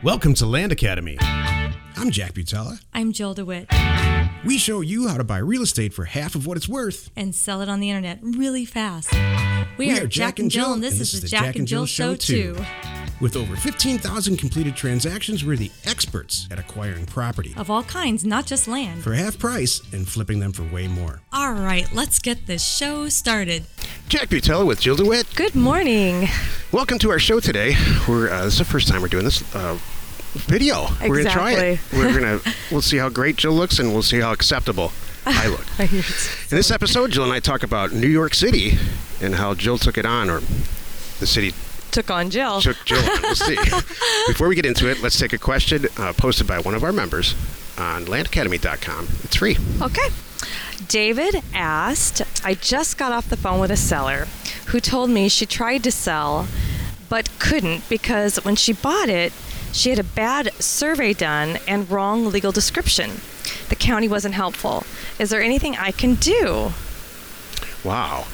Welcome to Land Academy. I'm Jack Butala. I'm Jill DeWitt. We show you how to buy real estate for half of what it's worth. And sell it on the internet really fast. We are Jack and Jill, and this is the Jack and Jill Show 2. With over 15,000 completed transactions, we're the experts at acquiring property. Of all kinds, not just land. For half price and flipping them for way more. All right, let's get this show started. Jack Butala with Jill DeWitt. Good morning. Welcome to our show today. This is the first time we're doing this video. Exactly. We're gonna try it. We'll see how great Jill looks, and we'll see how acceptable I look. In this episode, Jill and I talk about New York City and how Jill took it on, or the city took on Jill. Took Jill on. We'll see. Before we get into it, let's take a question posted by one of our members on landacademy.com. It's free. Okay. David asked, I just got off the phone with a seller who told me she tried to sell but couldn't because when she bought it, she had a bad survey done and wrong legal description. The county wasn't helpful. Is there anything I can do? Wow.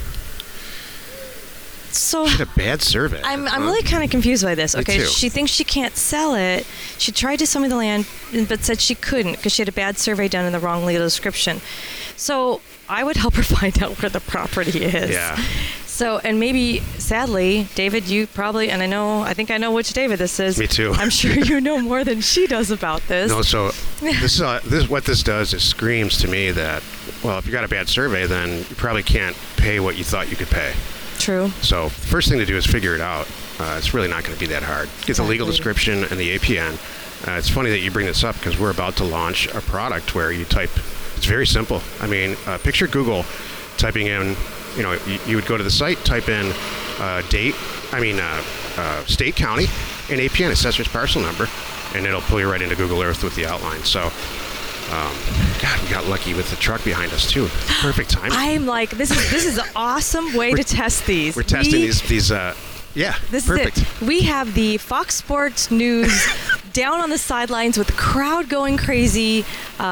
So she had a bad survey. I'm really kind of confused by this. Okay, Me too. She thinks she can't sell it. She tried to sell me the land, but said she couldn't because she had a bad survey done and the wrong legal description. So I would help her find out where the property is. Yeah. So, and maybe, sadly, David, you probably, and I think I know which David this is. Me too. I'm sure you know more than she does about this. No, so what this does is screams to me that, well, if you got a bad survey, then you probably can't pay what you thought you could pay. True. So the first thing to do is figure it out. It's really not going to be that hard. Get the legal description and the APN. It's funny that you bring this up because we're about to launch a product where you type, it's very simple. I mean, picture Google typing in, you would go to the site, type in state, county, and APN, assessor's parcel number, and it'll pull you right into Google Earth with the outline. So, God, we got lucky with the truck behind us too. Perfect timing. I'm like, this is an awesome way to test these. We're testing these. This perfect. Is it. We have the Fox Sports News down on the sidelines with the crowd going crazy.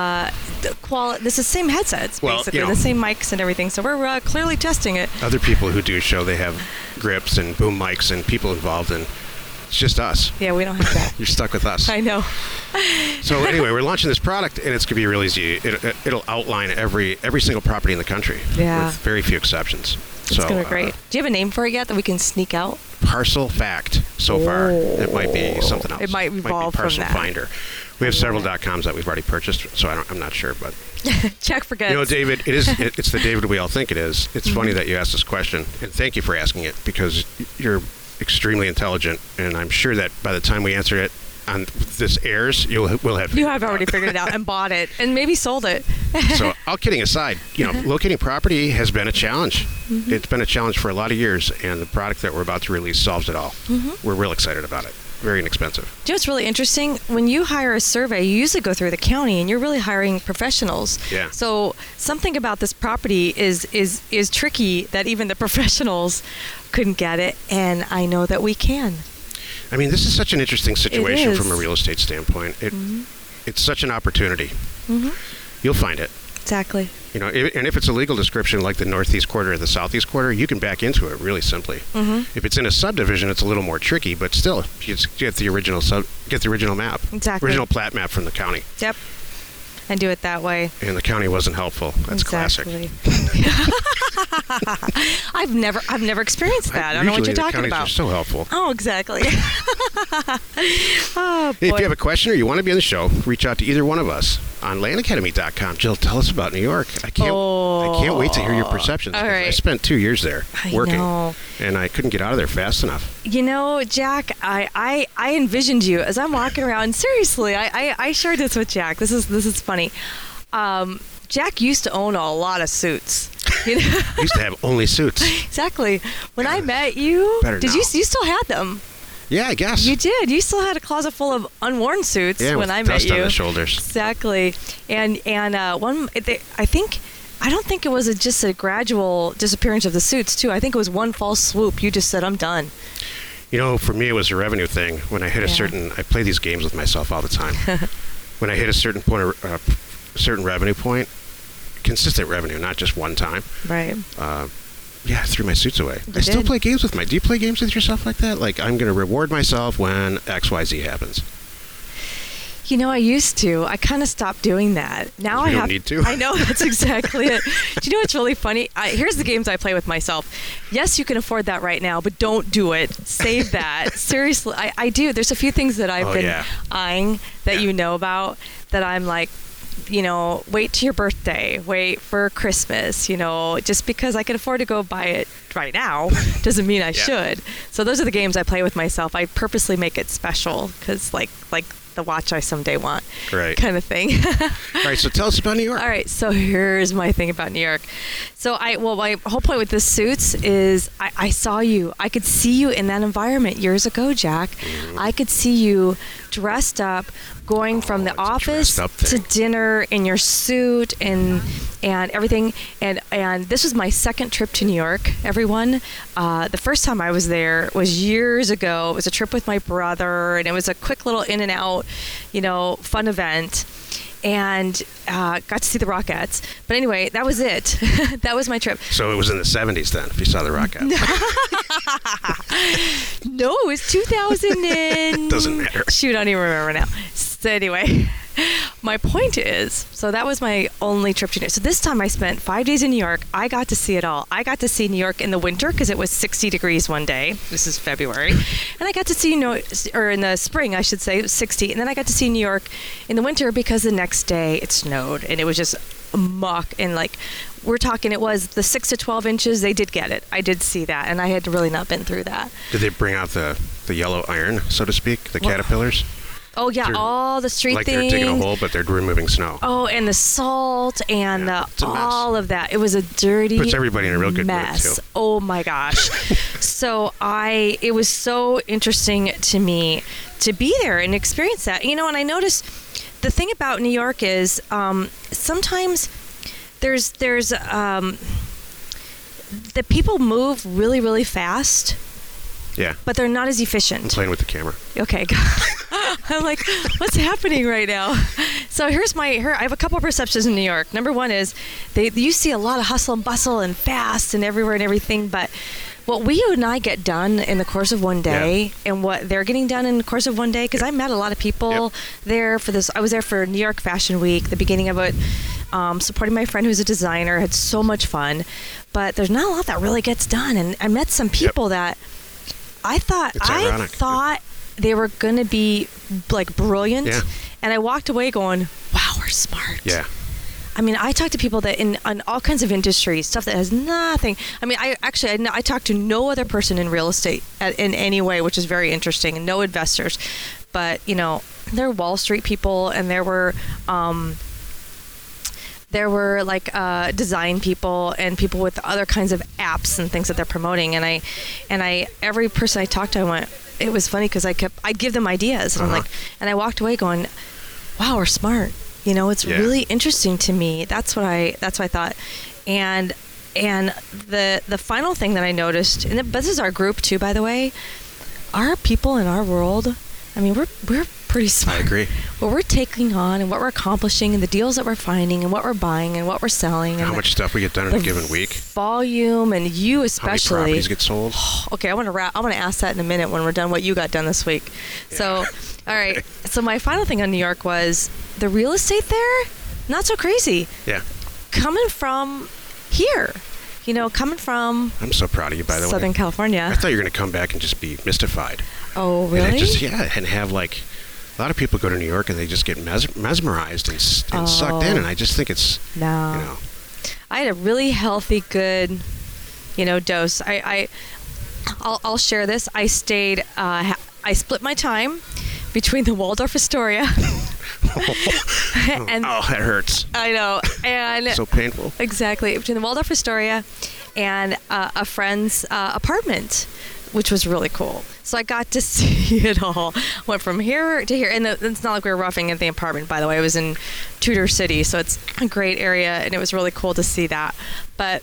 This is the same headsets, basically, the same mics and everything. So we're clearly testing it. Other people who do show, they have grips and boom mics and people involved, and it's just us. Yeah, we don't have that. You're stuck with us. I know. So anyway, we're launching this product, and it's going to be real easy. It'll outline every single property in the country with very few exceptions. It's going to be great. Do you have a name for it yet that we can sneak out? Parcel Fact so far. It might be something else. It might evolve from Parcel that. Finder. We have several .coms that we've already purchased, so I'm not sure, but Check forgets. David, it's the David we all think it is. It's funny that you asked this question, and thank you for asking it because you're extremely intelligent, and I'm sure that by the time we answer it on this airs, we'll have you have already figured it out and bought it and maybe sold it. So, all kidding aside, locating property has been a challenge. Mm-hmm. It's been a challenge for a lot of years, and the product that we're about to release solves it all. Mm-hmm. We're real excited about it. Very inexpensive. Do you know what's really interesting? When you hire a survey, you usually go through the county, and you're really hiring professionals. Yeah. So something about this property is tricky that even the professionals couldn't get it, and I know that we can. I mean, this is such an interesting situation from a real estate standpoint. It's such an opportunity. Mm-hmm. You'll find it. Exactly. And if it's a legal description like the northeast quarter or the southeast quarter, you can back into it really simply. Mm-hmm. If it's in a subdivision, it's a little more tricky, but still, you just get the original map. Exactly. Original plat map from the county. Yep. And do it that way. And the county wasn't helpful. That's exactly. Classic. I've never experienced that. I don't know what you're talking about. Are so helpful. Oh, exactly. Oh, boy. Hey, if you have a question or you want to be on the show, reach out to either one of us on landacademy.com. Jill, tell us about New York. I can't wait to hear your perceptions. All right. I spent 2 years there working, know. and I couldn't get out of there fast enough. Jack, I envisioned you as I'm walking around. Seriously, I shared this with Jack. This is funny. Jack used to own a lot of suits. I used to have only suits. Exactly. When I met you, you still had them? Yeah, I guess. You did. You still had a closet full of unworn suits when I met you. Dust on the shoulders. Exactly. And I don't think it was just a gradual disappearance of the suits, too. I think it was one false swoop. You just said, I'm done. For me, it was a revenue thing. When I hit I play these games with myself all the time. When I hit a certain point, certain revenue point, consistent revenue, not just one time. Right. I threw my suits away. I still play games with do you play games with yourself like that? Like, I'm going to reward myself when XYZ happens. I used to. I kind of stopped doing that. Now You don't need to. I know, that's exactly it. Do you know what's really funny? Here's the games I play with myself. Yes, you can afford that right now, but don't do it. Save that. Seriously, I do. There's a few things that I've been eyeing that you know about that I'm like, wait till your birthday, wait for Christmas, just because I can afford to go buy it right now doesn't mean I should. So those are the games I play with myself. I purposely make it special because like the watch I someday want, kind of thing. All right, so tell us about New York. All right, so here's my thing about New York. So my whole point with this Suits is I saw you. I could see you in that environment years ago, Jack. I could see you dressed up, going from the office to dinner in your suit and everything. And this was my second trip to New York, everyone. The first time I was there was years ago. It was a trip with my brother, and it was a quick little in and out, fun event. And got to see the Rockettes. But anyway, that was it. That was my trip. So it was in the 70s then, if you saw the Rockettes. No, it was 2000 and... Doesn't matter. Shoot, I don't even remember now. So anyway, my point is, so that was my only trip to New York. So this time I spent 5 days in New York. I got to see it all. I got to see New York in the winter because it was 60 degrees one day. This is February. And I got to see, or in the spring, I should say, it was 60. And then I got to see New York in the winter because the next day it snowed. And it was just muck. And we're talking, it was the 6 to 12 inches. They did get it. I did see that. And I had really not been through that. Did they bring out the yellow iron, so to speak, the caterpillars? Oh, yeah, all the street things. Like they're digging a hole, but they're removing snow. Oh, and the salt and all of that. It was a dirty Puts everybody in a real good mess. mood, too. Oh, my gosh. So it was so interesting to me to be there and experience that. And I noticed the thing about New York is sometimes there's the people move really, really fast. Yeah. But they're not as efficient. I'm playing with the camera. Okay. I'm like, what's happening right now? So I have a couple of perceptions in New York. Number one is you see a lot of hustle and bustle and fast and everywhere and everything, but what you and I get done in the course of one day and what they're getting done in the course of one day, because I met a lot of people there for this. I was there for New York Fashion Week, the beginning of it, supporting my friend who's a designer, had so much fun, but there's not a lot that really gets done. And I met some people that I thought they were going to be brilliant. Yeah. And I walked away going, wow, we're smart. Yeah. I mean, I talk to people that in all kinds of industries, stuff that has nothing. I mean, I talked to no other person in real estate in any way, which is very interesting, and no investors. But, there were Wall Street people, and there were design people and people with other kinds of apps and things that they're promoting. And I every person I talked to, I went, it was funny because I'd give them ideas, and I'm like, and I walked away going, wow, we're smart. It's really interesting to me. That's what I thought. And the final thing that I noticed, and this is our group too, by the way, our people in our world, I mean, we're pretty smart. I agree. What we're taking on and what we're accomplishing and the deals that we're finding and what we're buying and what we're selling. And how much stuff we get done in a given week. Volume, and you especially. How many properties get sold. Okay, I want to ask that in a minute when we're done what you got done this week. Yeah. So, all right. So my final thing on New York was the real estate there, not so crazy. Yeah. Coming from here. Coming from... I'm so proud of you, by the way. Southern California. I thought you were going to come back and just be mystified. Oh, really? And have a lot of people go to New York and they just get mesmerized and sucked in, and I just think it's... No. I had a really healthy, good, dose. I'll share this. I stayed... I split my time between the Waldorf Astoria... and, that hurts. I know. And so painful. Exactly. Between the Waldorf Astoria and a friend's apartment, which was really cool. So I got to see it all. Went from here to here. And it's not like we were roughing at the apartment, by the way. It was in Tudor City, so it's a great area, and it was really cool to see that. But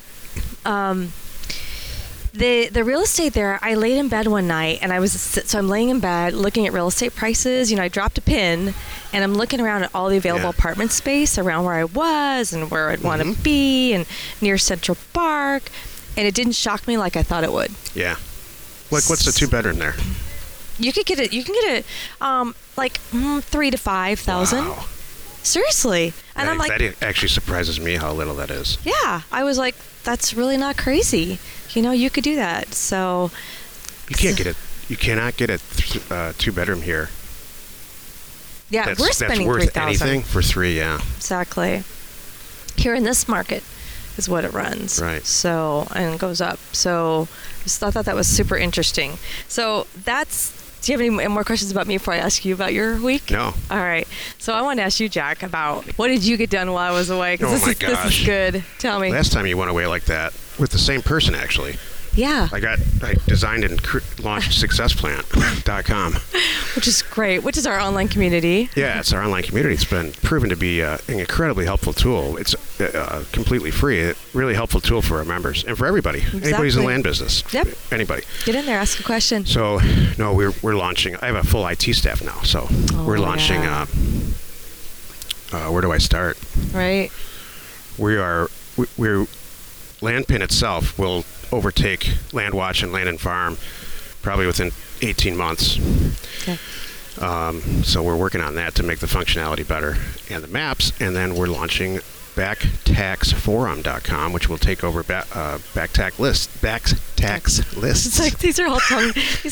the real estate there, I laid in bed one night, and I'm laying in bed looking at real estate prices. I dropped a pin, and I'm looking around at all the available apartment space around where I was and where I'd want to be and near Central Park, and it didn't shock me like I thought it would. Yeah. What's the 2-bedroom there? You could get it. You can get it, like 3,000 to 5,000. Wow. Seriously. And I'm like, that actually surprises me how little that is. yeah. I was like, that's really not crazy. You could do that. So You can't get it. You cannot get a 2-bedroom here. yeah, we're spending that's worth 3,000. anything for 3. Yeah. Exactly. Here in this market is what it runs. Right. So, and it goes up. So I thought that was super interesting. So do you have any more questions about me before I ask you about your week? No. All right. So I want to ask you, Jack, about what did you get done while I was away? 'Cause Oh my this gosh. is good. Tell me. Last time you went away like that with the same person, actually. Yeah. I designed and launched SuccessPlant.com. Which is great. Which is our online community. Yeah, it's our online community. It's been proven to be an incredibly helpful tool. It's completely free. A really helpful tool for our members and for everybody. Anybody who's in the land business. Yep. Anybody. Get in there. Ask a question. So, no, we're launching. I have a full IT staff now, so we're launching. Yeah. Where do I start? Right. We're Landpin itself will overtake Landwatch and Land and Farm probably within 18 months. Okay. So we're working on that to make the functionality better and the maps, and then we're launching backtaxforum.com, which will take over backtax lists. It's like these are all tongue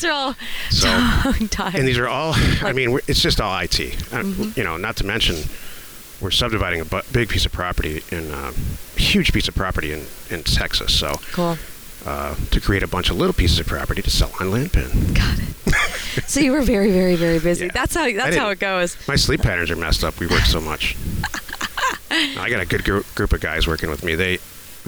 tied. And these are all, it's just all IT. Not to mention, we're subdividing a big piece of property huge piece of property in Texas. So cool. To create a bunch of little pieces of property to sell on Landpin. Got it. So you were very, very, very busy. Yeah. That's how it goes. My sleep patterns are messed up. We work so much. I got a good group of guys working with me. We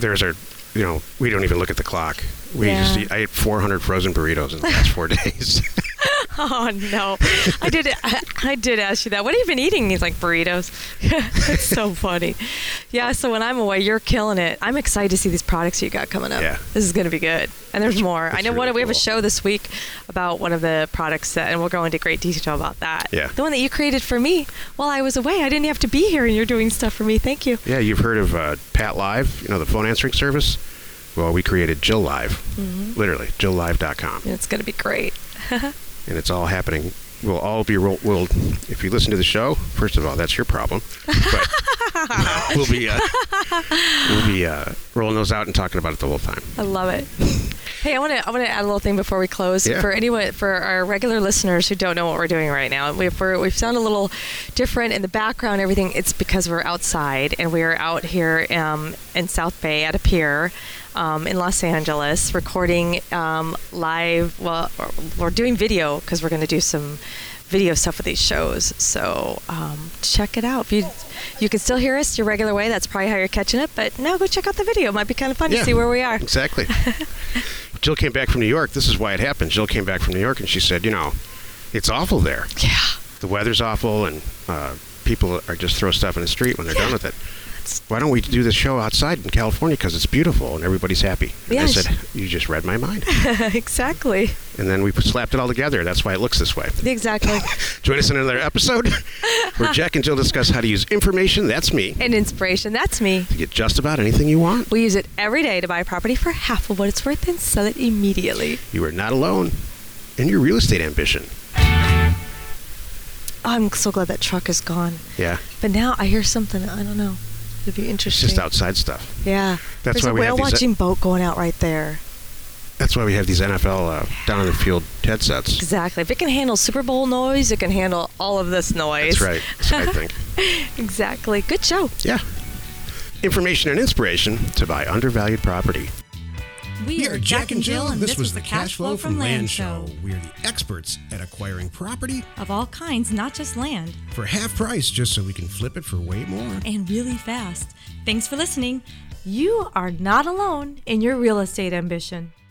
don't even look at the clock. I ate 400 frozen burritos in the last 4 days. Oh no, I did ask you that. What have you been eating? He's like, burritos. It's so funny. Yeah. So when I'm away, you're killing it. I'm excited to see these products you got coming up. Yeah. This is going to be good. And there's more. I know really we have a cool. show this week about one of the products and we'll go into great detail about that. Yeah. The one that you created for me while I was away. I didn't have to be here, and you're doing stuff for me. Thank you. Yeah, you've heard of Pat Live, the phone answering service? Well, we created Jill Live, literally, JillLive.com. And it's going to be great. And it's all happening. We'll all be, if you listen to the show, first of all, that's your problem. But we'll be rolling those out and talking about it the whole time. I love it. Hey, I want to add a little thing before we close. Yeah. For our regular listeners who don't know what we're doing right now, we sound a little different in the background. Everything. It's because we're outside and we are out here in South Bay at a pier. In Los Angeles, recording live. Well, we're doing video because we're going to do some video stuff with these shows. So check it out. If you can still hear us your regular way, that's probably how you're catching it. But now go check out the video. It might be kind of fun to see where we are. Exactly. Jill came back from New York. This is why it happened. Jill came back from New York and she said, it's awful there. Yeah. The weather's awful and people are just throw stuff in the street when they're done with it. Why don't we do this show outside in California because it's beautiful and everybody's happy? And I said, you just read my mind. Exactly. And then we slapped it all together. That's why it looks this way. Exactly. Join us in another episode where Jack and Jill discuss how to use information, that's me, And inspiration, that's me. to get just about anything you want. We use it every day to buy a property for half of what it's worth and sell it immediately. You are not alone in your real estate ambition. I'm so glad that truck is gone. Yeah. But now I hear something, I don't know. It'd be It's interesting. just outside stuff. Yeah. That's There's why a we have whale these- watching boat going out right there. That's why we have these NFL down in the field headsets. Exactly. If it can handle Super Bowl noise, it can handle all of this noise. That's right. That's what I think. Exactly. Good show. Yeah. Information and inspiration to buy undervalued property. We are Jack and Jill, and this was the Cash Flow from Land Show. We are the experts at acquiring property Of all kinds, not just land, for half price just so we can flip it for way more. and really fast. Thanks for listening. You are not alone in your real estate ambition.